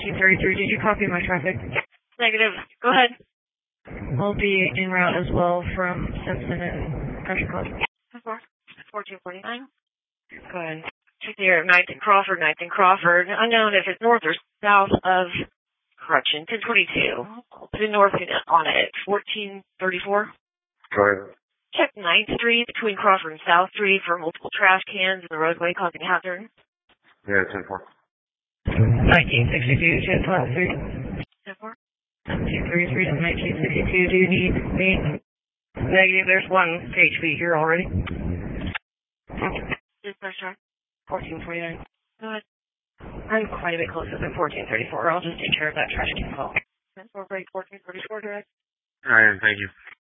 1433. Did you copy my traffic? Negative. Go ahead. We'll be en route as well from Simpson and Country Club. 1449. Go ahead. Check there, 9th and Crawford, 9th and Crawford. Unknown if it's north or south of correction, 1022. I'll put a north on it, 1434. Go ahead. Check 9th Street between Crawford and South Street for multiple trash cans in the roadway causing hazard. Yeah, 10-4. 1962, 10-12, 10-4. 233 to 1962. Do you need me? Negative. There's one HP here already. Dispatch track. 1449. Go ahead. I'm quite a bit closer than 1434. I'll just take care of that trash can call. 10-4 break, 1434 direct. All right, thank you.